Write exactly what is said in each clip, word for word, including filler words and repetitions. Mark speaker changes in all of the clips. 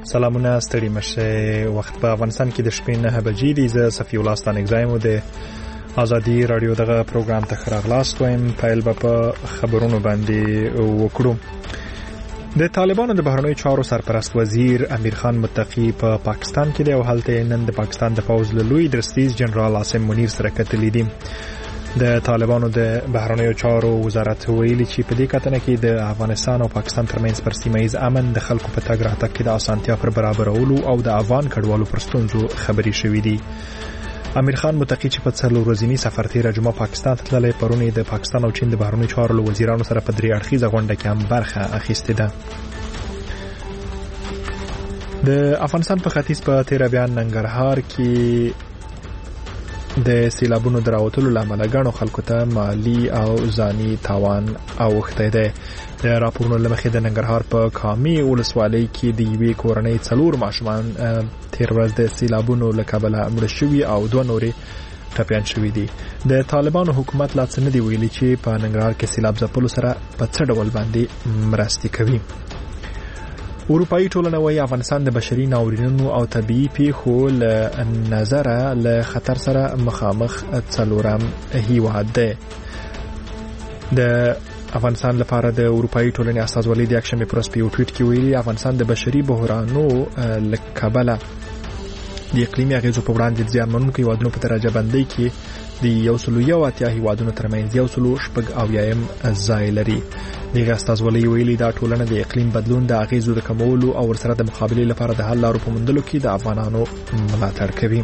Speaker 1: سلامونه ستړي مشه. وخت په افغانستان کې د شپې نه بجې دي. زه صفی الله ستانګزایم د ازادي رادیو دغه پروګرام ته خراغلاست وایم. پیل به په خبرونو باندې وکړو. د طالبانو د بهرنیو چارو سرپرست وزیر امیر خان متقی په پا پاکستان کې دی او هلته نن د پاکستان د پوز له لوی درستیز جنرال عاصم منیر سره کتلې دي. د طالبانو د بهرنیو چارو وزارت ویلي چې په دې کتنه کې د افغانستان او پاکستان ترمنځ پر سیمه ییز امن د خلکو په تګ راتګ کې د اسانتیا پر برابرولو او د افغان کډوالو پر ستونزو خبرې شوې دي. امیر خان متقی چې په څلور ورځنی سفر تیر جمعه پاکستان ته تللی، پرونی د پاکستان او چین د بهرنیو چارو له وزیرانو سره په درې اړخیزه غونډه کې هم برخه اخیستې ده. د افغانستان په ختیځ په تیر بیان ننګرهار کې د سیلابونو دراوتلو لامل غاڼو خلکو ته مالی او ځاني تاوان اوښتی دی. د راپورونو لمخې د ننګرهار په کامي ولسوالۍ کې د یوې کورنۍ څلور ماشومان تیر ورځ د سیلابونو له کبله مړه شوي او دوه نورې ټپیان شوي دي. د طالبانو حکومت لا څه نه دی ویلي چې په ننګرهار کې سیلاب ځپلو سره په څه ډول باندې مرستې کوي. اروپایي ټولنه وايي افغانستان د بشري ناورینونو او طبيعي پیښو له نظره له خطر سره مخامخ څلورم هیواد دی. د افغانستان لپاره د اروپایي ټولنې استازولي د اکشن پرس په یو ټویټ کې ویلي افغانستان د بشري بحرانو له کبله د اقلیمي اغیزو په وړاندې د زیانمنونکو هیوادونو په درجه بندۍ کې د یو سلو یو اتیا هیوادونو ترمنځ یو سلو شپږ اویایم ځای لري. دغه استازولي ویلي دا ټولنه د اقلیم بدلون د اغیزو د کمولو او ورسره د مقابلې لپاره د حل لارو په موندلو کې د افغانانو ملاتړ کوي.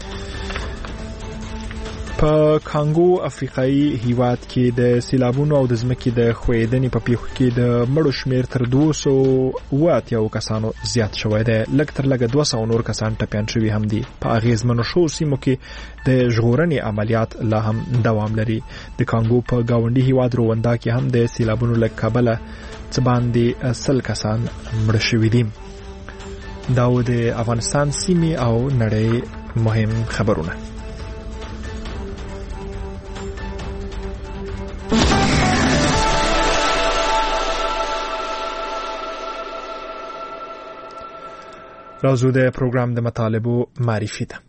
Speaker 1: په کانګو افریقایي هیواد کې د سیلابونو او د ځمکې د ښویدنې په پیښو کې د مړو شمیر تر دوه سوه اوه اتیا کسانو زیات شوی دی. لږ تر لږه دوه سوه نور کسان ټپیان شوي هم دي. په اغیزمنو شوو سیمو کې د ژغورنې عملیات لا هم دوام لري. د کانګو په گاونډي هیواد رواندا کې هم د سیلابونو له کبله څه باندې سل کسان مړه شوي دي. دا و د افغانستان سیمې او نړۍ مهم خبرونه. راځو د پروګرام د مطالبو معرفي ده.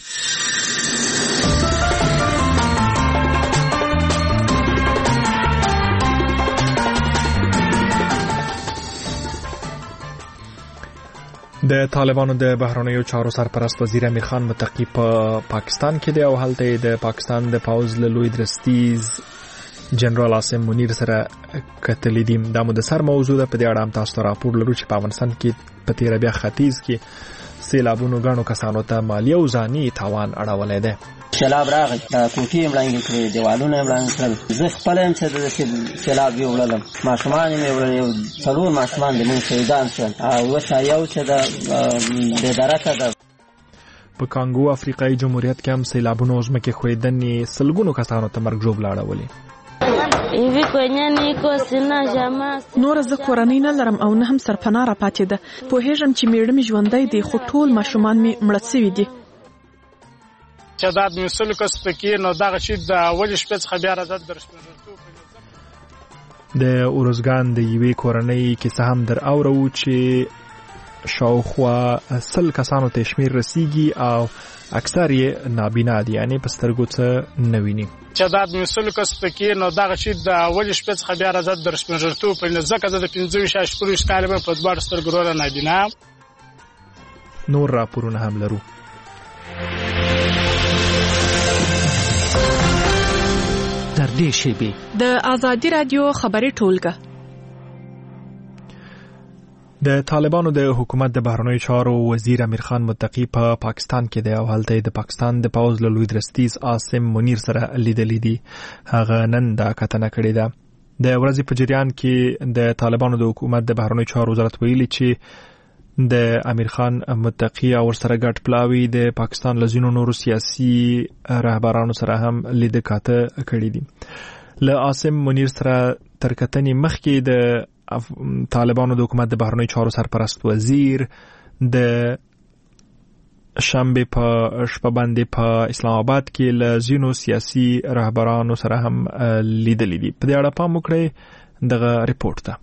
Speaker 1: د طالبانو د بهرنیو چارو سرپرست وزیر امیر خان متقی په پاکستان کې دی او هلته د پاکستان د پوز له لوی درستیز جنرال عاصم منیر سره کتلې دي. دا مو د سر موضوع ده. په دې اړه هم تاسو ته راپور لرو چې په افغانستان کې په تیر بیا ختیځ کې سیلابونو غاڼو کسانو ته مالی او ځاني تاوان اړولی دی.
Speaker 2: سیلاب راغی، کوټې یې مړنګې کړې، دیوالونه یې مړنګ کړل. زه خپله یم چې د سیلاب یوړلم، ماشومان یې وړل، یو څلور ماشومان د مونږ شهیدان شول او اوس یو چې د بېدرکه ده.
Speaker 1: په کانګو افریقایي جمهوریت کې هم سیلابونو او ځمکې ښویدنې سلګونو کسانو ته مرګ ژوبله اړولې.
Speaker 3: نور زه کورنۍ نه لرم او نه هم سرپناه را پاتې ده. پوهېږم چې میړه مې ژوندی دی خو ټول ماشومان مې مړه سوي دي.
Speaker 4: تعداد مې سلو کس پکې نو دغه شي د اولې شپې څخه بیا راځد در
Speaker 1: د اورزګان د یوې کورنۍ کیسه هم در اورو چې شاوخوا سل کسانو ته شمیر رسیږي او اکثر یې نابینا دي، یعنی په سترګو څه نه ویني.
Speaker 4: تعداد مې سلو کس پکې نو دغه شي د اولې شپې څخه بیا راځد در سپینږیرتوب په ځکه زه د پنځه ویشت شپږ کاله په دواړو سترګو وروره نابینا.
Speaker 1: نور راپورونه هم لرو.
Speaker 5: در دې شیبې
Speaker 3: د ازادي رادیو خبري ټولګه.
Speaker 1: د طالبانو د حکومت د بهرنیو چارو وزیر امیر خان متقی په پا پاکستان کې دی او هلته د پاکستان د پوز له لوی درستیز عاصم منیر سره لیدلې دي. هغه نن دا کتنه کړې ده. د ورځې په جریان کې د طالبانو د حکومت د بهرنیو چارو وزارت ویلي چې د امیر خان متقی او ورسره ګډ پلاوي د پاکستان له ځینو نورو سیاسي رهبرانو سره هم لیده کاته کړې دي. له عاصم منیر سره تر کتنې مخکې د طالبانو د حکومت د بهرنیو چارو سرپرست وزیر د شنبه په شپه باندې په اسلام آباد کې له ځینو سیاسي رهبرانو سره هم لیدلې دي. په دې اړه پام وکړئ دغه ریپورت ته.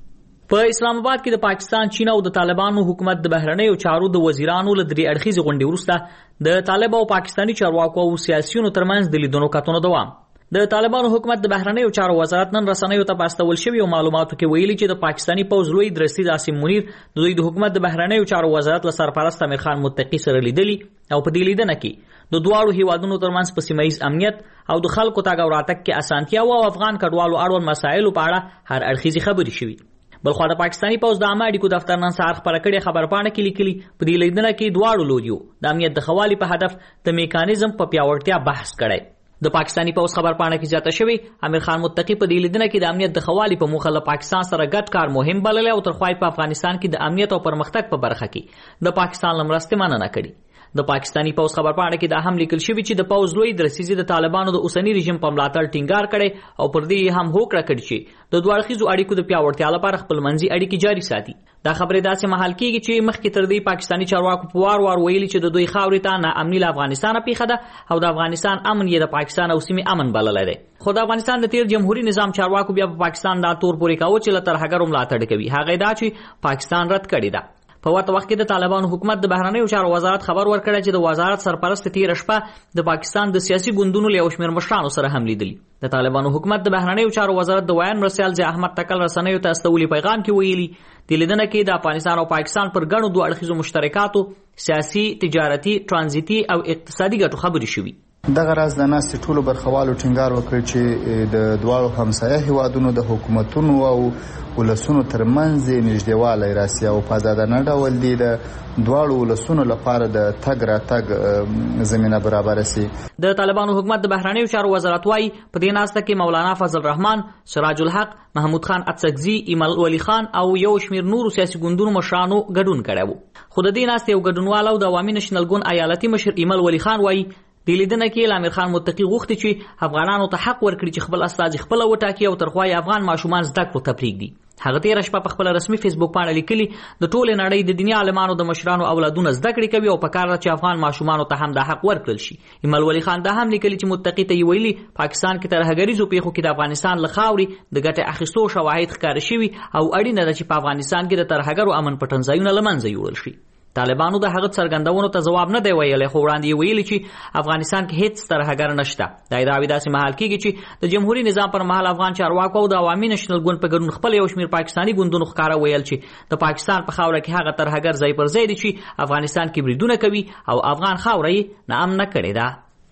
Speaker 6: په اسلام آباد کې د پاکستان، چین او د طالبانو حکومت د بهرنیو چارو د وزیرانو له درې اړخیزې غونډې وروسته د طالب او پاکستاني چارواکو او سیاسیونو ترمنځ د لیدنو کتنو دوام. د طالبانو حکومت د بهرنیو چارو وزارت نن رسنیو ته په استول شوي او معلوماتو کې ویلي چې د پاکستاني پوځ لوی درستي عاصم منیر د دوی د حکومت د بهرنیو چارو وزارت له سرپرست امیر خان متقي سره لیدلي او په دې لیدنه کې د دواړو هیوادونو ترمنځ په سیمه ییز امنیت او د خلکو تګ او راتګ کې اسانتیا او افغان کډوالو اړوند مسایلو په اړه هر اړخیزې خبرې شوي. بلخوا د پاکستاني پوځ د عامه اړیکو دفتر نن سهار خپره کړې خبرپاڼه کې لیکلي په دې لیدنه کې دواړو لوریو د امنیت د ښه والي په هدف د میکانیزم په پیاوړتیا بحث کړی. د پاکستاني پوځ خبرپاڼه کې زیاته شوی امیر خان متقي په دې لیدنه کې د امنیت د ښه والي په موخه له پاکستان سره ګډ کار مهم بللی او تر خوا په افغانستان کې د امنیت او پرمختګ په برخه کې د پاکستان له مرستې مننه کړې. د پاکستاني پوځ خبرپاڼه کې دا هم لیکل شوی چې د پوځ لوی درسیزي د طالبانو د اوسنی رژیم په ملاتړ ټینګار کړي او پر دې هم هوکړه کړې چې د دوه اړخیزو اړیکو د پیاوړتیا لپاره خپلمنځي اړیکې جاري ساتي. دا خبرې داسې مهال کېږي چې مخکې تر دې پاکستاني چارواکو په وار وار ویلي چې د دوی خاورې ته ناامني له افغانستانه پیښه ده او د افغانستان امن یې د پاکستان او سیمې امن بللی دی. خو د افغانستان د تیر جمهوریت نظام چارواکو بیا په پاکستان دا تور پورې کاوه چې له ترهګرو ملاتړ کوي. هغه دا چې پاکستان رد کړې ده. په ورته وخت کې د طالبانو حکومت د بهرنیو چارو وزارت خبر ورکړی چې د وزارت سرپرست تیر شپه د پاکستان د سیاسي ګوندونو له یو شمېر مشرانو سره هم لیدلي. د طالبانو حکومت د بهرنیو چارو وزارت د ویان مرسیال ضیاء احمد تکل رسنیو ته استولي پیغام کې ویلي د لیدنه کې د افغانستان او پاکستان پر ګڼو دوه اړخیزو مشترکاتو سیاسي، تجارتي، ترانزیتي او اقتصادي ګټو خبرې شوي.
Speaker 7: دغه راز د ناستې ټولو برخوالو ټینګار وکړ چې د دواړو همسایه هیوادونو د حکومتونو او ولسونو ترمنځ نږدېوالی راسي او په ازادانه ډول دی د دواړو ولسونو لپاره د تګ راتګ زمینه برابره سي. د طالبانو حکومت د بهرنیو چارو وزارت وايي په دې ناسته کې مولانا فضل الرحمن، سراج الحق، محمود خان اڅکزي، ایمل ولی خان او یو شمېر نورو سیاسي ګوندونو مشرانو ګډون کړی و. خو د دې ناستې یو ګډونوال او د عوامي نشنل ګوند ایالتي مشر ایمل ولی خان وايي د لیدنه کې امیر خان متقي غوښتي چې افغانانو ته حق ورکړي چې خپل استازي خپل وټاکي او ترخوای افغان ماشومان زده کړو ته پرېږدي. هغه تیر شپه په خپل رسمي فیسبوک باندې لیکلي د ټولې نړۍ د دنیا عالمانو د مشرانو اولادونه زده کړې کوي او په کار ده چې افغان ماشومانو ته هم دا حق ورکړل شي. ایمل ولی خان دا هم لیکلي چې متقي ته یې ویلي پاکستان کې ترهګریزو پیښو کې د افغانستان له خاورې د ګټې اخیستو شواهد ښکاره شوي او اړینه ده چې په افغانستان کې د ترهګرو امن پټنځایونه له منځه یوړل شي. طالبانو د هغه څرګندونو ته ځواب نه دی ویلی، خو وړاندې یې ویلي چې افغانستان کې هیڅ ترهګر نشته. دا ادعاوې داسې مهال کېږي چې د جمهوري نظام پر مهال افغان چارواکو او د عوامي نشنل ګوند په ګډون خپل یو شمېر پاکستاني ګوندونو ښکاره ویل چې د پاکستان په خاوره کې هغه ترهګر ځای پر ځای دی چې افغانستان کې بریدونه کوي او افغان خاوره یې ناامنه کړې ده.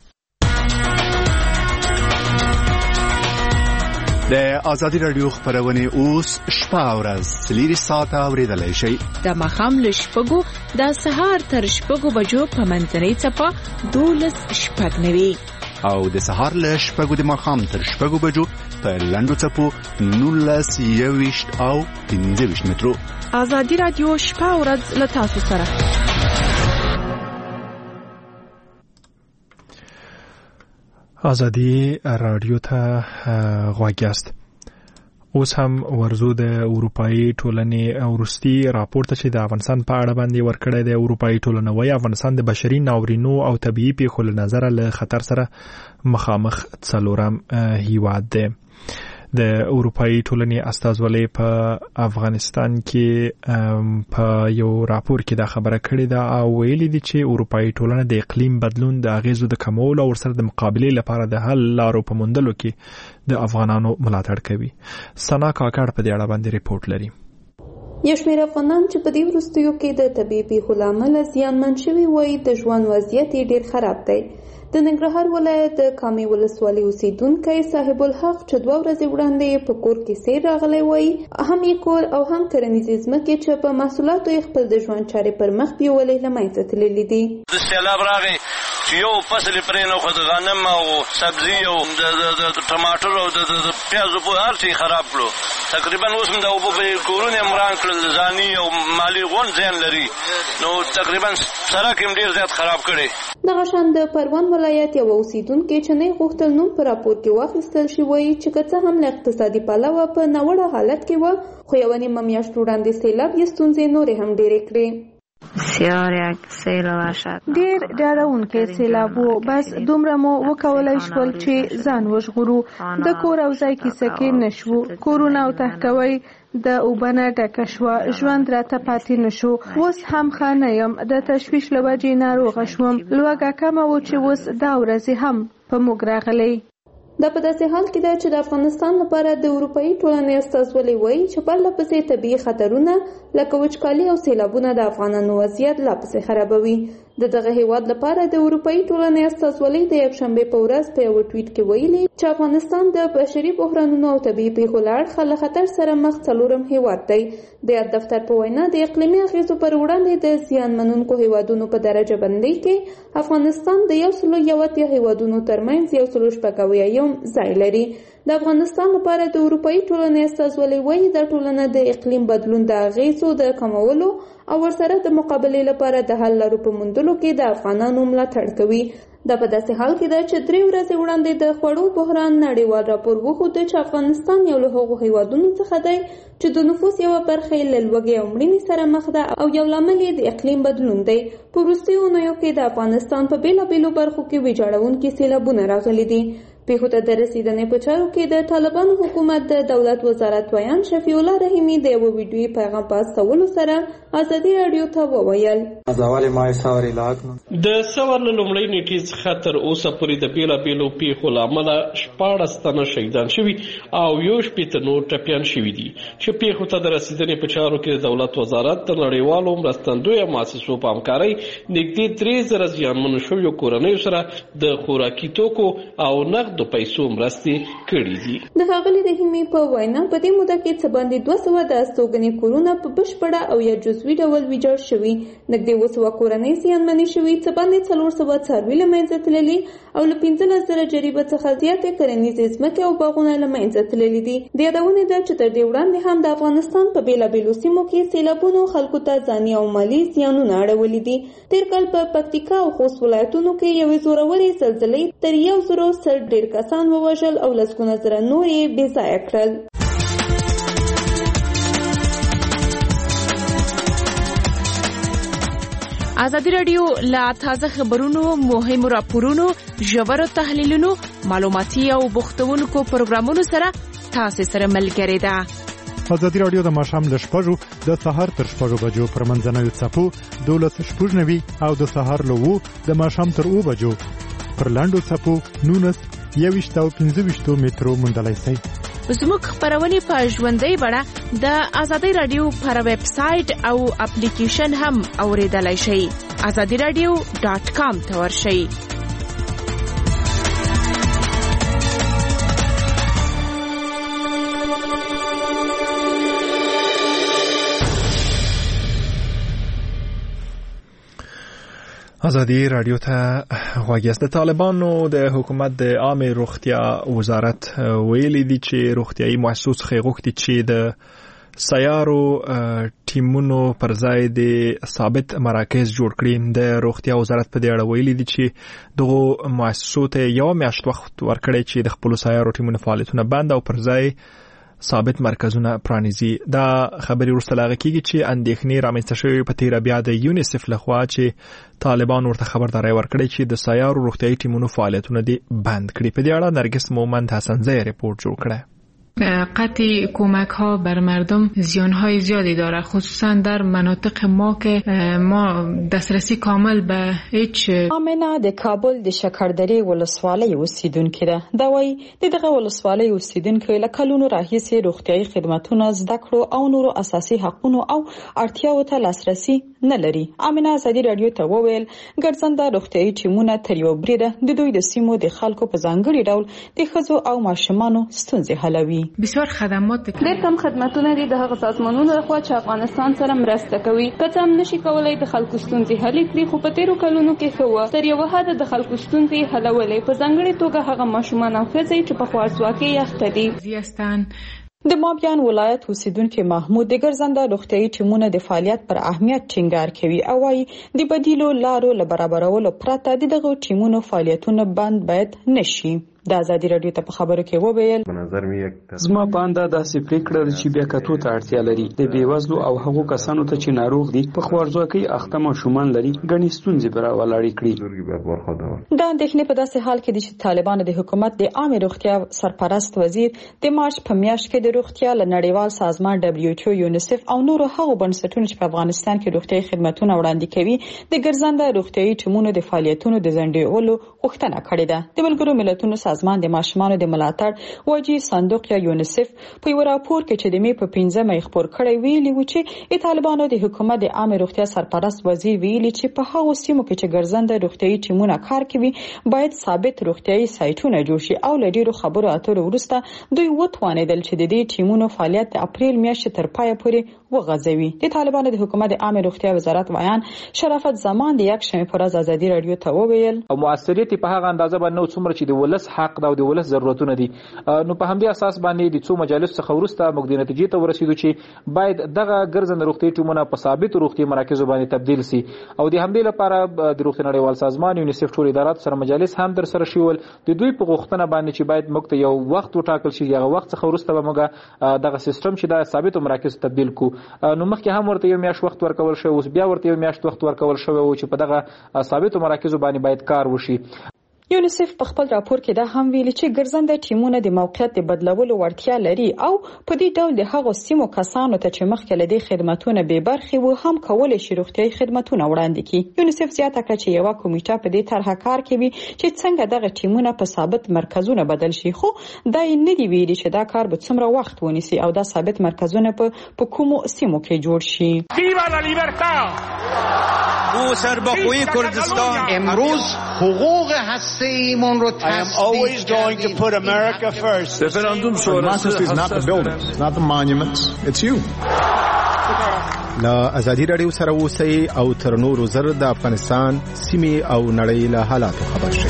Speaker 8: د آزادي رادیو خبرونه اوس شپه او ورځ څلور ساعته اورېدلی شئ.
Speaker 9: د ماښام له شپږو د سهار تر شپږو بجو په منځنۍ څپه دولس شپږ نوي
Speaker 8: او د سهار له شپږو د ماښام تر شپږو بجو په لنډو څپو نولس یوویشت او پنځه ویشت مترو.
Speaker 3: آزادي رادیو شپه او ورځ له تاسو سره.
Speaker 1: آزادی رادیو ته غوږ یاست. اوس هم ورزو د اروپایي ټولنې وروستي راپور ته چې د افغانستان په اړه باندې ورکړی دی. اروپایي ټولنه وایي افغانستان د بشري ناورینو او طبیعي پیښو له نظره له خطر سره مخامخ څلورم هیواد دی. د اروپایي ټولنې استازولۍ په افغانستان کې په یو راپور کې دا خبره کړې ده او ویلي دي چې اروپایي ټولنه د اقلیم بدلون د اغیزو د کمولو او ورسره د مقابلې لپاره د حل لارو په موندلو کې د افغانانو ملاتړ کوي. سنا کاکړ په دې اړه باندې ریپورت لري.
Speaker 10: یو شمېر افغانان چې په دې وروستیو کې د طبیعي پیښو له امله زیانمن شوي وایي د ژوند وضعیت یې ډېر خراب دی. د ننګرهار ولایت د کامې ولسوالۍ اوسیدونکی صاحب الحق چې دوه ورځې وړاندې په کور کې سیر راغلی وایي هم یې کور او هم کرنیزې ځمکې چې په محصولاتو یې خپل د ژوند چارې پر مخ بیولې له منځه تللي دي.
Speaker 11: د سیلاب راغی چې یو فصل یې پرې نو د غنم او سبزي او د ټماټر او د پیازو په هر څه خراب کړو. تقریبا اوس هم د اوبو په کورونه یې مران کړل، ځاني او مالي غون زیان لري. نو تقریبا سړک یې ډېر زیات خراب کړی.
Speaker 10: دغه شان د پروان ولایت یو اوسیدونکی چې نه غوښتل نوم په راپور کې واخیستل شي وایي چې که څه هم له اقتصادي پلوه په ناوړه حالت کې وه، خو یوه نیمه میاشت وړاندې سیلاب یې ستونزې نورې هم ډېرې کړې.
Speaker 12: بسیار یک سیل وحشت
Speaker 10: ډیر ډاروونکی سیلاب و. بس دومره مو وکولای شول چې ځان وژغورو. د کور او ځای کیسه کې نشو. کورونه او تهکوي د اوبنه ډکه شوه. ژوند راته پاتې نشو. اوس هم ښه نه یم. د تشویش له وجې ناروغه شوم. لوږه کمه و چې اوس دا ورځې هم په موږ راغلی. دا په داسې حال کې ده چې د افغانستان لپاره د اروپایي ټولنې استازولي وایي چې پرله پسې طبیعي خطرونه لکه وچکالي او سیلابونه د افغانانو وضعیت لا پسې خرابوي. د دغه هیواد لپاره د اروپایي ټولنې استازولي د یکشنبې په ورځ په یو ټویټ کې ویلي چې افغانستان د بشري بحرانونو او طبیعي پیښو له اړخه له خطر سره مخ څلورم هیواد دی. د یاد دفتر په وینا د اقلیمي اغیزو پر وړاندې د زیان منونکو هیوادونو په درجه بندۍ کې افغانستان د یو سلو یو اتیا هیوادونو ترمنځ یو سلو شپږ اویایم ځای لري. د افغانستان لپاره د اروپایي ټولنې استازولي وایي دا ټولنه د اقلیم بدلون د اغیزو د کمولو او ورسره د مقابلې لپاره د حل لارو په موندلو کې د افغانانو ملاتړ کوي. دا په داسې حال کې ده چې درې ورځې وړاندې د خوړو بحران نړیوال راپور وښود چې افغانستان یو له هغو هیوادونو څخه دی چې د نفوس یوه برخه یې له لوږې او مړینې سره مخ ده او یو لامل یې د اقلیم بدلون دی. په وروستیو اونیو کې د افغانستان په بېلابېلو برخو کې ویجاړونکي سیلابونه راغلي دي. پیښو ته د رسیدنې په چارو کې د طالبانو حکومت د دولت وزارت ویان شفیع الله رحیمي د یو ویډیویي پیغام په استولو سره ازادي راډیو ته وویل
Speaker 13: د سور له لومړۍ نیټې څخه تر اوسه پورې د بېلابېلو پیښو له امله شپاړس تنه شهیدان شوي او یو شپېته نور ټپیان شوي دي چې پیښو ته د رسیدنې په چارو کې د دولت وزارت د نړیوالو مرستندویه مؤسسو په همکارۍ نږدې درې زره زیانمنو شویو کورنیو سره د خوراکي توکو او نقد د پیسو مرستې کړې دي.
Speaker 10: د ښاغلي رحیمي په وینا په دې موده کې څه باندې دوه سوه د استوګنې کورونه په بشپړه او یا جزوي ډول ویجاړ شوي. نږدې اووه سوه کورنۍ زیانمنې شوي، څه باندې څلور سوه څاروي له منځه تللي او له پنځلس زره جریبه څخه زیاتې کرنیزې ځمکې او باغونه له منځه تللي دي. د یادونې ده چې تر دې وړاندې هم د افغانستان په بېلابېلو سیمو کې سیلابونو خلکو ته ځاني او مالي زیانونه اړولي دي. تېر کال په پکتیکا او خوست ولایتونو کې یوې زورورې زلزلې تر یو زرو سل ډېر کسان ووژل او لسګونه زره نور یې بې ځایه کړل.
Speaker 9: ازادي راډیو له تازه خبرونو، مهمو راپورونو، ژورو تحلیلونو، معلوماتي او بوختونکو پروګرامونو سره تاسو سره ملګری ده.
Speaker 14: ازادي راډیو د ماښام له شپږو د سهار تر شپږو بجو پر منځنوي څپو دولس شپږ نوي او د سهار له اوو د ماښام تر اوو بجو پر لاندو څپو نونس یویشت او پنځه ویشتو مترو موندلای شئ.
Speaker 9: زموږ خبرونه په ژوندۍ بڼه د ازادي راډیو پر ویب سټ او اپلیکیشن هم اوریدلای شئ. ازادي راډیو ډاټ کام ته ورشئ.
Speaker 1: ازادي راډیو ته غواړي. د طالبانو د حکومت د عامه روغتیا وزارت ویلي دي چې روغتيایي مؤسسو څخه غوښتي چې د سیارو ټیمونو پر ځای د ثابت مراکز جوړ کړي. د روغتیا وزارت په دې اړه ویلي دي چې دغه مؤسسو ته یو میاشت وخت ورکړي چې د خپل سیارو ټیمونو فعالیتونه بند او پر ځای ثابت مرکزونه پرانیزي. دا خبري ورسته لاغه کیږي چې اندېښنې رامنځته شوې په تیر بیا د یونیسف لخوا چې طالبان ورته خبرداري ورکړي چې د سیارو روغتيایي ټیمونو فعالیتونه دي بند کړي. په دې اړه نرګس مومند حسنزی ریپورت جوړ کړی.
Speaker 15: قطع کمک ها بر مردم زیان های زیادی داره، خصوصا در مناطق ما که ما دسترسی کامل به هیچ.
Speaker 16: آمنه د کابل د شکردرې ولسوالۍ اوسیدونکې ده. دا وایي د دغه ولسوالۍ اوسیدونکو له کلونو راهیسې روغتیايي خدماتونه زده کړو او نورو اساسي حقوقو او اړتیاوو ته لاسرسي نه لري. آمنه ازادي راډیو ته وویل ګرځنده روغتیايي ټیمونه تر یو بریده د دوی د سیمو د خلکو په ځانګړي ډول د ښځو او ماشومانو ستونزې حلوي.
Speaker 15: بسیار خدمات
Speaker 10: ډېر کم خدماتونه دي د هغه سازمانونو لخوا چې افغانستان سره مرسته کوي. که څه هم نشي کولای د خلکو ستونزې حل کړي، خو په تیرو کلونو کې ښه وه تر یوه حده د خلکو ستونزې حلولې، په ځانګړې توګه هغه ماشومان او ښځې چې په خوارځواکۍ اخته دي.
Speaker 16: د مابیان ولایت اوسیدونکو محمود د ګرځنده روغتیايي ټیمونو د فعالیت پر اهمیت ټینګار کوي او وايي د بدیلو لارو له برابرولو پرته دغه ټیمونو فعالیتونه بند باید نشي. د ازادي رادیو ته په خبرو کې وویل
Speaker 17: زما په اند داسې پریکړه چې بیا کتو ته اړتیا لري د بیوزلو او هغو کسانو ته چې ناروغ دي په خوارځواکۍ اخته ماشومان لري ګڼې ستونزې به راولاړې کړي.
Speaker 16: دا اندېښنې په داسې حال کې دي چې طالبانو د حکومت د عامه روغتیا سرپرست وزیر د مارچ په میاشت کې د روغتیا له نړیوال سازمان دبليو ایچ او یونیسف او نورو هغو بنسټونو چې په افغانستان کې روغتیايي خدماتونه وړاندې کوي د ګرځنده روغتیايي ټیمونو د فعالیتونو د ځنډولو غوښتنه کړې ده. د ملګرو ملتونو سازمان د ماشومانو د ملاتړ وجي صندوق یا یونیسف په یو راپور کې چې د می په پنځمه خبر کړی ویلي و چې طالبانو د حکومت د عامه روغتیا سرپرست وزیر ویلي چې په هغو سیمو کې چې ګرځنده روغتیايي ټیمونه کار کوي باید ثابت روغتیايي سایټونه جوړ شي او لډیرو خبرو اترو وروسته دوی وتوانیدل چې د دې ټیمونو فعالیت د اپریل میاشتې تر پایه پورې وغځوي. د طالبانو د حکومت د عامه روغتیا وزارت ویان شرافت زمان د یک شنبه پر ورځ ازادي رادیو ته وویل
Speaker 18: او موثریت په هغه اندازه باندې څومره چې د ولس حق دا او د ولس ضرورتونه دي نو په همدې اساس باندې د څو مجالس څخه ورسته موږ د نتیجې ته ورسېدو چې باید دغه ګرځنده روغتي ټیمونه په ثابت روغتي مراکزو باندې تبدیل شي او د همدې لپاره د روغتي نړیوال سازمان یونیسف ټول ادارات سره مجالس هم در سره شول د دوی په غوښتنه باندې چې باید موږ ته یو وخت وټاکل شي هغه وخت څخه ورسته به موږ دغه سیستم چې د ثابت مراکز تبدیل کو نو مخکې هم ورته یو میاشت وخت ورکول شو اوس بیا ورته یو میاشت وخت ورکول شو او چې په دغه ثابت مراکزو باندې باید کار وشي.
Speaker 16: یونیسف په خپل راپور کې دا هم ویلي چې ګرځنده ټیمونه د موقعیت د بدلولو وړتیا لري او په دې ډول د هغو سیمو کسانو ته چې مخکې له دې خدماتونه به برخې وو هم کولای شي روغتیايي خدماتونه وړاندې کړي. یونیسف زیاته کړه چې یو کمیټه په دې طرحه کار کوي چې څنګه دغه ټیمونه په ثابت مرکزونه بدل شي خو دا نه دی ویلي چې دا کار به څومره وخت ونیسي او دا ثابت مرکزونه په کومو سیمو کې جوړ شي.
Speaker 19: ویوا لا لیبرتا او سربخوی کردستان
Speaker 20: امروز حقوق هسته‌ایمون رو
Speaker 19: I am always going to put America first.
Speaker 21: Referendum sonrası is not the buildings, not the monuments, it's you.
Speaker 1: لا ازادي رادیو سره اوسئ او تر نورو زر د افغانستان سیمې او نړۍ له حالاتو خبر شئ.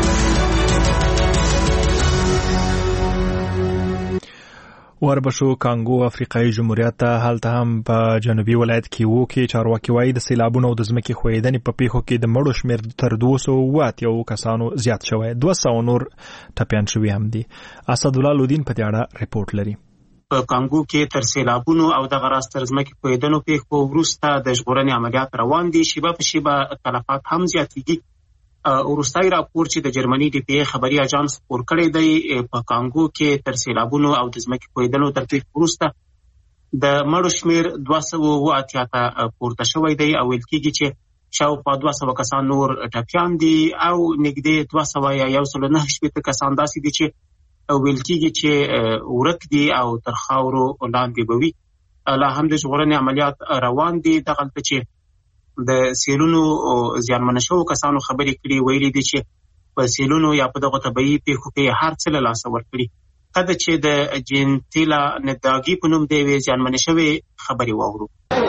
Speaker 1: وربشو کانګو افریقایي جمهوریت ته هلته هم په جنوبي ولایت کې وو کې چارواکي وایي د سیلابونو او د ځمکې ښویېدنې په پیښو کې د مړو شمېر تر دوه سوه اتیا کسانو زیات شوی دوه سوه نور ټپیان شوي هم دي. اسدالله لودین په دې اړه رپورټ لري.
Speaker 22: په کانګو کې تر سیلابونو او د غراس تر ځمکې ښویېدنو پیښو وروسته د ژغورنې عملیات روان دي. شیبه په شیبه تلفات هم زیاتېږي. وروستای راپور چې د جرمني ډي پی ای خبري اژانس خپور کړی دی په کانګو کې تر سیلابونو او د ځمکې ښویېدنو تر پیښو وروسته د مړو شمېر دوه سوه اووه اتیا ته پورته شوی دی او ویل کېږي چې شاوخوا دوه سوه کسان نور ټپیان دي او نږدې دوه سوه یا یو سل نهه شپېته کسان داسې دي چې ویل کېږي چې ورک دي او تر خاورو لاندې به وي. لا هم د ژغورنې عملیات روان دي. دغلته چې د سیلونو زیانمن شوو کسانو خبرې کړي ویلي دي چې په سیلونو یا په دغه طبیعي پیښو کې هر څه له لاسه ورکړي. کله چې د جنتیلا نداګي په نوم د یوې زیانمن شوې خبرې واورو.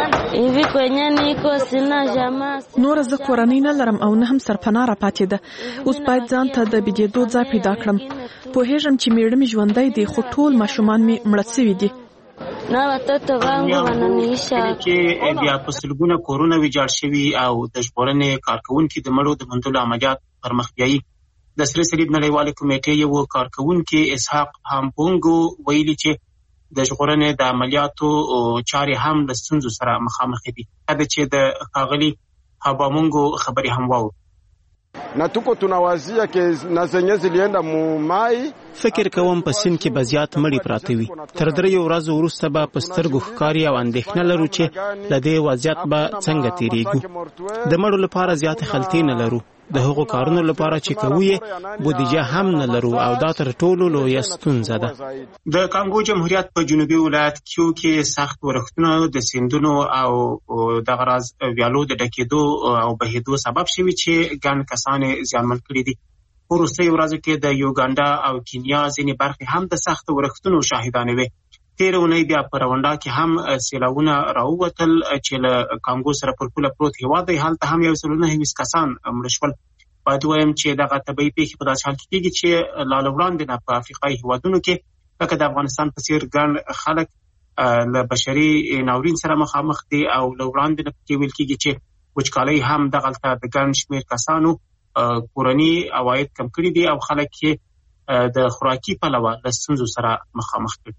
Speaker 3: نور زه کورنۍ نه لرم او نه هم سرپناه را پاتې ده. اوس باید ځان ته د بېدېدو ځای پیدا کړم. پوهېږم چې مېړه مې ژوندی دی خو ټول ماشومان مې مړه سوي دي.
Speaker 22: نه watoto wangu wananiisha کې بیا په سلګونه کورونه ویجاړ شوي او د ژغورنې کارکونکو د مړو د موندلو عملیات پر مخ بیایي. د سره صلیب نړیوالې کمیټې یو کارکونکو اسحاق هامپونګو ویلي چې د ژغورنې د عملیاتو چارې هم له ستونزو سره مخامخ دي. دا چې د ښاغلي هابامونګو خبرې هم واو
Speaker 23: na tuko tunawazia ke na zenye zilienda mu mai.
Speaker 24: فکر کوم په سین کې بزیات مړی پراته وي. تر درې ورځې وروسته به په سترګو ښکاري او اندېښنه لرو چې له دې وضعیت به څنګه تیریږو. د مړو لپاره زیات خلطې نه لرو. د هغو کارونو لپاره چې کوي بودیجه هم نه لرو او دا تر ټولو لویه ستونزه ده.
Speaker 22: د کانګو جمهوریت په جنوبي ولایت کې سخت ورښتونه د سیندونو او د غراز ویالو د ډکېدو او بهېدو سبب شوي چې ګڼ کسان زیانمن کړي دي. وروستیو ورځو کې د یوګانډا او کینیا ځینې برخې هم د سخت ورښتونو شاهدانې وې. تېره اونۍ بیا په روانډا کې هم سیلاونه راووتل چې له کانګو سره پر پوله پروت هېواد دی. هلته هم یو سل نهه ویشت کسان مړه شول. باید ووایم چې دغه طبیعي پیښې په داسې حال کې کېږي چې لا له وړاندې نه په افریقایي هېوادونو کې لکه د افغانستان په څېر ګڼ خلک له بشري ناورین سره مخامخ دي او له وړاندې نه پکې ویل کېږي چې وچکالۍ هم دغلته د ګڼ شمېر کسانو کورني عواید کم کړي دي او خلک یې د خوراکي پلوه له ستونزو سره مخامخ کړي.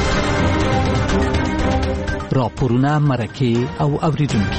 Speaker 2: راپورونه، مرکې او اوریدونکي.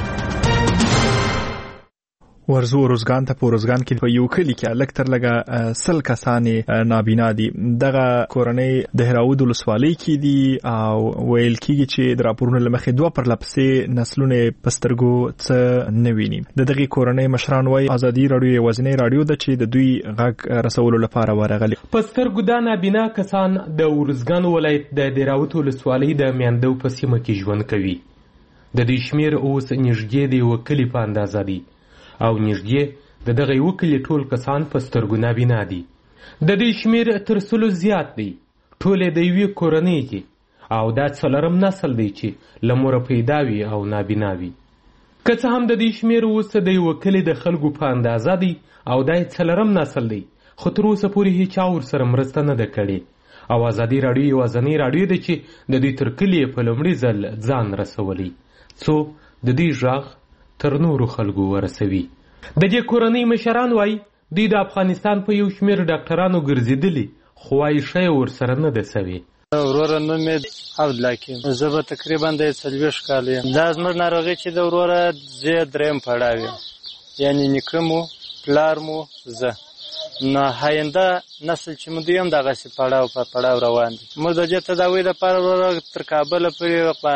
Speaker 1: ورزو روزګان ته په روزګان کې په یو کلی کې الک تر لګه سل کسانې نابینا دي. دغه کورنۍ د هراود ولسوالۍ کې دي او ویل کېږي چې د راپورونو له مخې دوه پر لپسې نسلونه پسترګو څه نه ویني. د دغه کورنۍ مشران وایي ازادي رادیو یوازینی رادیو ده چې د دوی غږ رسولو لپاره ورغلي.
Speaker 4: پسترګو دا نابینا کسان د ورزګان ولایت د هراود ولسوالۍ د میاندو په سیمه کې ژوند کوي. د دې شمیر اوس نږدې د وکلی په اندازه دي او نږدې د دغه وکیل ټول کسان په سترګو نابینا دي. د دې شمیر تر سلو زیات دی. ټول د یوې کورنۍ دي او دا څلورم نسل دی چې له موره پیدا وي او نابینا وي. که څه هم د دې شمیر اوس د وکیل د خلکو په اندازه دی او دا څلورم نسل دی، خو تر اوسه پورې هیچا ورسره مرسته نه ده کړې او ازادي رادیو یوازینی رادیو ده چې د دې تر کلي په لومړي ځل ځان رسولی څو د دې غږ تر نورو خلکو ورسوي. د دې کورنۍ مشران وایي دوی د افغانستان په یو شمیر ډاکټرانو ګرځېدلي خو وایي ښه ورسره نه ده سوې.
Speaker 5: وروره نوم مې عبدالحکیم، زه به تقریبا د څلوېښت کاله یم. دا زموږ ناروغي چې د وروره زه درېیم پړاو یم، یعنې نیکه مو پلار مو زه، نو آینده نسل چې موږ یم دغسې پړاو په پړاو روان دي. موږ د دې تداوۍ لپاره وروره تر کابله پورې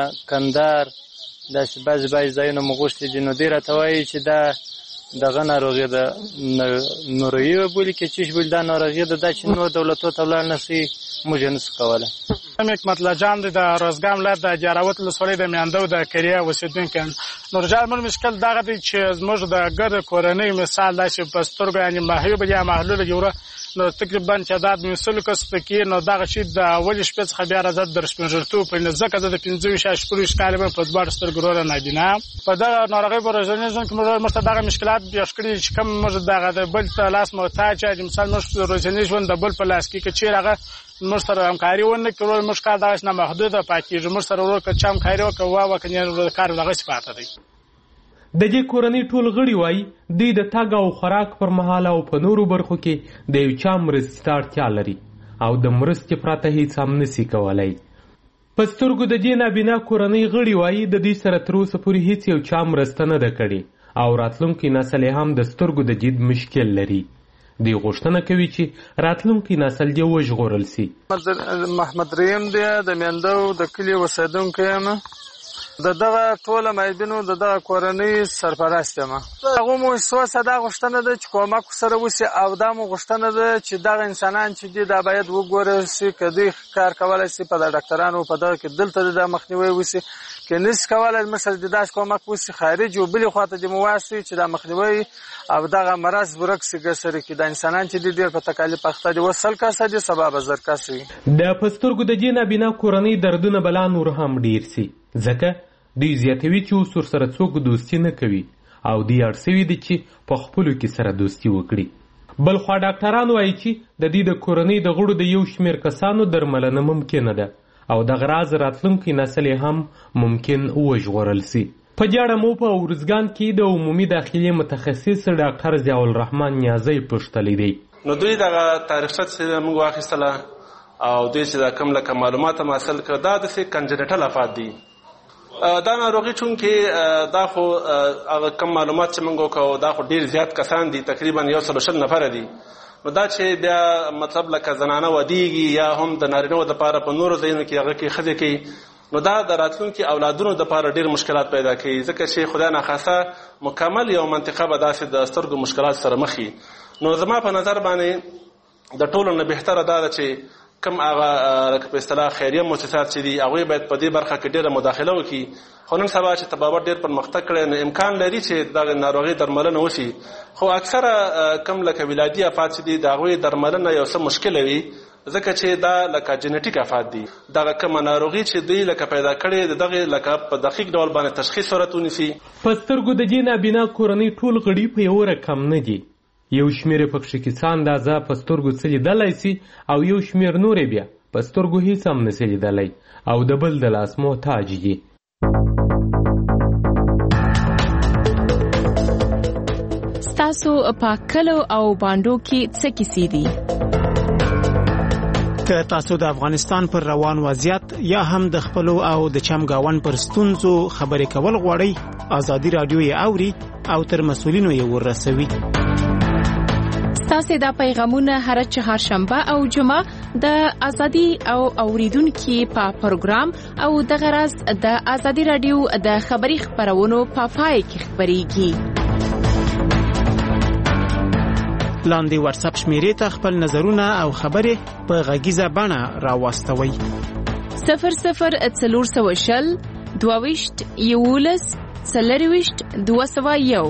Speaker 5: کندهار داسې بعضې بعضې ځایونه مو غوښتي دي. نو دوی راته وایي چې دا دغه ناروغي ده، نورویي به بولي که چیش بولي، دا ناروغي ده دا چې نور دولتو ته ولاړ نه شي موږ یې نشو کولی.
Speaker 6: ام حکمت الله جان دی د روزګان ولایت د جاراوت ولسوالۍ د میاندو د کریه اوسېدونکی یم. نورجان موږ مشکل دغه دی چې زموږ د ګرده کورنۍ مثال داسې په سترګو یعنې محیوب یا محلوله جوړه نو تقریبا تعداد مې سلو کس پکې، نو دغه شي د اولې شپې څخه بیا راځه در شپېنځرتوب په ځکه زه د پنځه ویشت شپږ کاله په دواړو سترګو وروره نابینا په دغه ناروغۍ په ورځني ژوند کې موږ ته دغه مشکلات پیښ کړي چې کوم موږ دغه د بل په لاس محتاج چې مثال موږ ورځني ژوند د بل په لاس کې چې هغه موږ سره همکاري ونه کړو، موږ کار دغه نه محدوده پاتېږي. موږ سره ورو که چا همکاري وکړو وا وکړو کار دغسې پاته دی.
Speaker 4: د دې کورنۍ ټول غړي وایي دوی د تګ او خوراک پر مهال او په نورو برخو کې د یو چا مرستې ته اړتیا لري او د مرستې پرته هیڅ هم نسي کولی. په سترګو د دې نابینا کورنۍ غړي وایي د دوی سره تر اوسه پورې هیڅ یو چا مرسته نه ده کړې او راتلونکی نسل هم د سترګو د دید مشکل لري. دوی غوښتنه کوي چې راتلونکی نسل دې وژغورل سي.
Speaker 5: محمد رحیم دی، د میاندو د کلي اوسېدونکی یم. د دغه ټوله معیبینو د دغه کورنۍ سرپرست یم. هغو مو سوسه دا غوښتنه ده چې کومک سره وسي او دا مو غوښتنه ده چې دغه انسانان چې دي دا باید وګورل سي که دوی کار کولی سي په د ډاکټرانو په دغه کې دلته د مخنیوی وسي، که نسي کولی موږ سره د داسې کومک وسي خارج و بلې خواته دې مو واستوي چې دا مخنیوی او دغه مرض ورک سي ګسرې کې د انسانان چې دي ډېر په تکالیف اخته دي. اوس سل کسه دي سبا به زر کسه وي.
Speaker 4: د په سترګو د دې نابینا کورنۍ دردونه بلا نور هم ډېر سي ځکه دوی زیاتوي چې اوس ورسره څوک دوستي نه کوي او دوی اړ سوي دي چې په خپلو کې سره دوستي وکړي. بلخوا ډاکټران وایي چې د دې د کورنۍ د غړو د یو شمېر کسانو درملنه ممکنه ده او دغه راز راتلونکی نسل هم ممکن وژغورل سي. په دې اړه مو په ارزګان کې د عمومي داخلي متخصص ډاکټر ضیاء الرحمن نیازی پوښتلی دی.
Speaker 25: نو دوی دغه تاریخچه چې موږ واخیستله او دوی چې دا کوم لکه معلومات هم حاصل کړه دا داسې کنجنټل افات دي. دا ناروغي چونکې دا خو هغه کم معلومات چې موږ وکړو دا خو ډېر زیات کسان دي، تقریبا یو سل شل نفره دي. نو دا چې بیا مطلب لکه زنانه ودیږي یا هم د نارینهو دپاره په نورو ځایونو کې هغه کې ښځې کوي، نو دا د راتلونکي اولادونو دپاره ډېر مشکلات پیدا کوي ځکه چې خدای ناخواسته مکمل یو منطقه به داسې د سترګو مشکلات سره مخ وي. نو زما په نظر باندې د ټولو نه بهتره دا ده چې کم هغه لکه په اصطلاح خیریه مؤسسات چې دي هغوی باید په دې برخه کې ډېره مداخله وکړي. خو نن سبا چې طبابت ډېر پرمختګ کړی نو امکان لري چې دغه ناروغۍ درملنه وشي، خو اکثره کم لکه ولادي افات چې دي د هغوی درملنه یو څه مشکله وي ځکه چې دا لکه جنټیک افات دي. دغه کومه ناروغي چې دوی لکه پیدا کړې د دغې لکه په دقیق ډول باندې تشخیص صورت ونیسي.
Speaker 4: په سترګو د دې نابینا کورنۍ ټول غړي په یو رقم نه دي. یو شمېر یې پکښې کې څه اندازه په سترګو څه لیدلی سي او یو شمېر نور یې بیا په سترګو هیڅ هم نسي لیدلی او د بل د لاس محتاج دي.
Speaker 9: ستاسو په کلو او بانډو کې څه کیسې دي؟
Speaker 24: که تاسو د افغانستان پر روان وضعیت یا هم د خپل او د چمګاون پر ستونزو خبرې کول غواړئ ازادي رادیو یې اوري او تر مسولینو یې ورسوي.
Speaker 9: تاسو دا پیغامونه هر چهارشنبه او جمعه د ازادي او اوریدونکو په پروګرام او د غرض د ازادي رادیو د خبري خبرونو په پای کې خبريږي.
Speaker 24: لاندې واتس اپ شمیرې ته خپل نظرونه او خبرې په غږیزه بڼه راوستوي.
Speaker 9: صفر صفر څلور سوه شل دوه ویشت یولس څلور ویشت دوه سوه یو.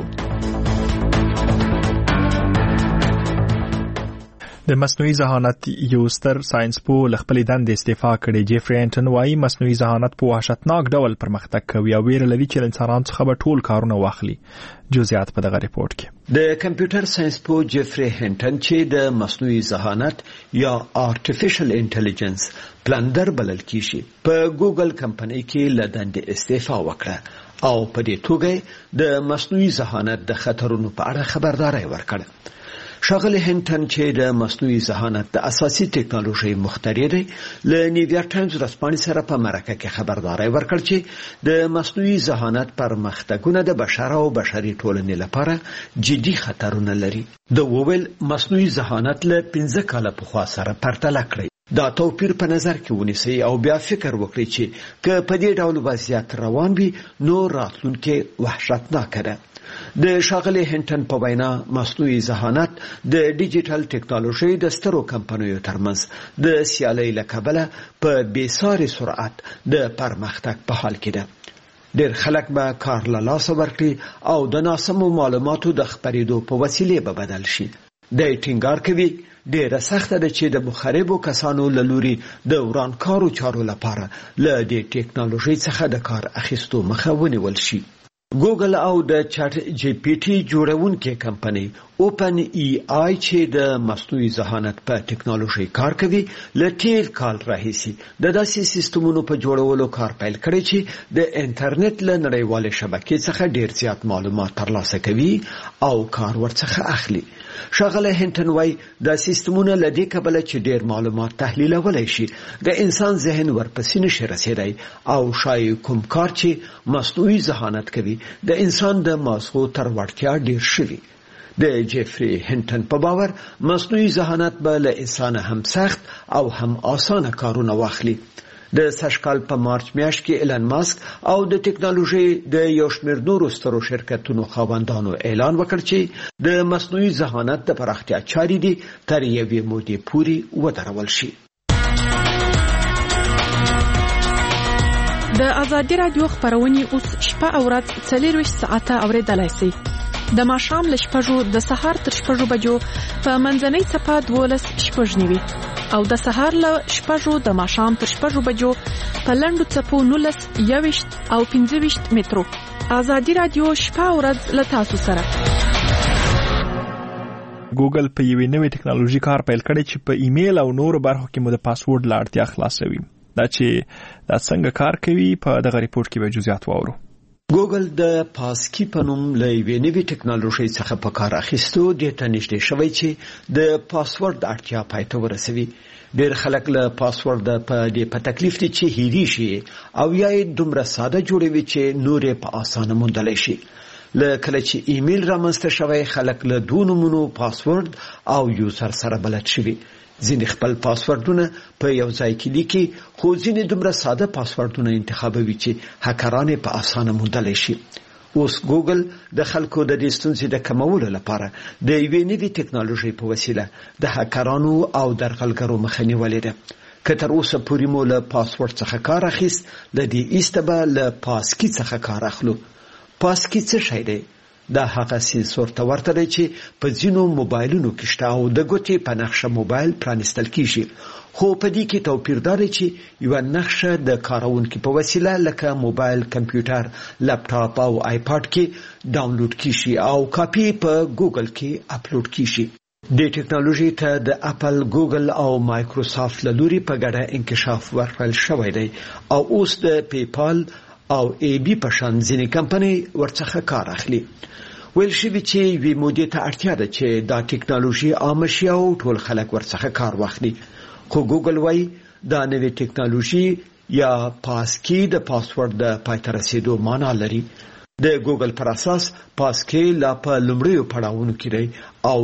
Speaker 1: د مصنوعي ذهانت یو ستر ساينس پوه ل خپل دندې استعفا کړي. جیفري انټن وايي مصنوعي ذهانت په وحشتناک ډول پرمختګ کوي او ویره لري چې انسانان څخه به ټول کارونه واخلي. جزئیات په دغه ریپورت کې.
Speaker 7: د کمپیوټر ساينس پوه جیفري انټن چې د مصنوعي ذهانت یا آرټیفیشل انټيليجنس پلندر بلل کیږي په ګوګل کمپنۍ کې ل دندې استعفا وکړه او په دې توګه د مصنوعي ذهانت د خطرونو په اړه خبرداري ورکړه. شاغلی هنټن چې د مصنوعي ذهانت د اساسي ټکنالوژي مخترع دی ل نیویارک ټایمز رسپانې سره په مرکه کې خبرداري ورکړ چې د مصنوعي ذهانت پرمختګونه د بشر او بشري ټولنې لپاره جدي خطرونه لري. د وویل مصنوعي ذهانت له پنځه کاله پخوا سره پرتله کړی دا توپیر په نظر کې ونیسي او بیا فکر وکړي چې که په دې ډول وضعیت روان وي نو راتلونکي وحشتناک ده. د شاغلی هنټن په وینا مصنوعي ذهانت د ډیجیټل ټکنالوژي د سترو کمپنیو ترمنځ د سیالۍ لکبله په بیساري سرعت د پرمختګ په حال کې ده. ډېر خلک به کار له لاسه ورکړي او د ناسمو معلوماتو د خپرېدو په وسیلې به بدل شي. د ټینګار کوي ډېر سخت ده چې د مخربو کسانو له لوري د ورانکارو چارو لپاره له دې ټکنالوژي څخه د کار اخیستو مخه ونیول شي. ګوګل او د چات جی پی ټي جوړونکې کمپنۍ اوپن ای آی چې د مصنوعي ذهانت په ټکنالوژي کار کوي ل تیر کال راهیسي د داسې سیستمونو په جوړولو کار پیل کړی چې د انټرنیټ له نړیوالې شبکې څخه ډیر زیات معلومات ترلاسه کوي او کار ورڅخه اخلي. شاغله هنټن وای د سیستمونو له دې کبله چې ډیر معلومات تحلیلولای شي د انسان ذهن ورپسې نشي رسیدای او شای کوم کار چې مصنوعي ذهانت کوي د انسان د مازغو تر وړتیا ډیر شوی. د جیفري هنټن په باور مصنوعي ذهانت به له انسان هم سخت او هم آسانه کارونه واخلي. د سشکال په مارچ میاشت کې ایلن ماسک او د ټکنالوژي د یو شمېر نورو سترو شرکتونو خاوندانو اعلان وکړ چې د مصنوعي ذهانت د پراختیا چارې دي تر یوې مودې پورې ودرول شي.
Speaker 3: د ازادي رادیو خبرونه اوس شپه او ورځ څلور ویشت ساعته اوریدلای شئ. د ماښام له شپږو د سهار تر شپږو بجو په منځنۍ څپه دولس شپږ نیوي او د سهار له شپږو د ماښام تر شپږو بجو په لنډو څپو نولس یوویشت او پنځه ویشت مترو. ازادي رادیو شپه او ورځ له تاسو سره.
Speaker 1: ګوګل په یوې نوې ټکنالوژي کار پیل کړی چې په ایمیل او نورو برخو کې مو د پاسورډ لا اړتیا خلاصوي. دا چې دا څنګه کار کوي په دغه ریپورت کې به جزئیات واورو.
Speaker 7: ګوګل د پاسکی په نوم له یوې نوې ټکنالوژي څخه په کار اخیستو د تنشته شوی چې د پاسورډ اړتیا پای ته ورسوي. ډېر خلک له پاسورډ په دې په تکلیف دي چې هېری شي او یا یې دومره ساده جوړوي چې نور یې په اسانه موندلی شي. له کله چې ایمیل رامنځته شوی خلک له دوه نومونو پاسورډ او یوزر سره بلد شوي. ځینې خپل پاسورډونه په یو ځای کې لیکي خو ځینې دومره ساده پاسورډونه انتخابوي چې هکران یې په اسانه موندلی شي. اوس ګوګل د خلکو د دې ستونزې د کمولو لپاره د یوې نوې ټکنالوژۍ په وسیله د هکرانو او درغلګرو مخه نیولې ده. که تر اوسه پورې مو له پاسورډ څخه کار اخیست له دې ایسته به له پاسکی څخه کار اخلو. پاسکی څه شی دی؟ دا هغه سنسور ته ورته دی چې په ځینو موبایلونو کې شته او د ګوتې په نقشه موبایل پرانستل کیږي. خو په دې کې توپیر دا دی چې یو نقشه د کارونکو په وسیله لکه موبایل، کمپیوټر، لپټاپ او آیپاد کې ډاونلوډ کیږي او کاپی په ګوګل کې اپلوډ کیږي. د ټکنالوژي ته د اپل، ګوګل او مایکروسافت له لوري په ګډه انکشاف ورکړل شوی دی او اوس د پیپال او ای بی په شان ځینې کمپنۍ ورڅخه کار اخلي. ویل شوي چې وی مودې ته اړتیا ده چې دا ټکنالوژي عام شي او ټول خلک ورڅخه کار واخلي. خو ګوګل وايي دا نوې ټکنالوژي یا پاسکی د پاسورډ د پای ته رسیدو معنا لري. د ګوګل پر اساس پاسکی لا په لومړیو پړاوونو کې دی او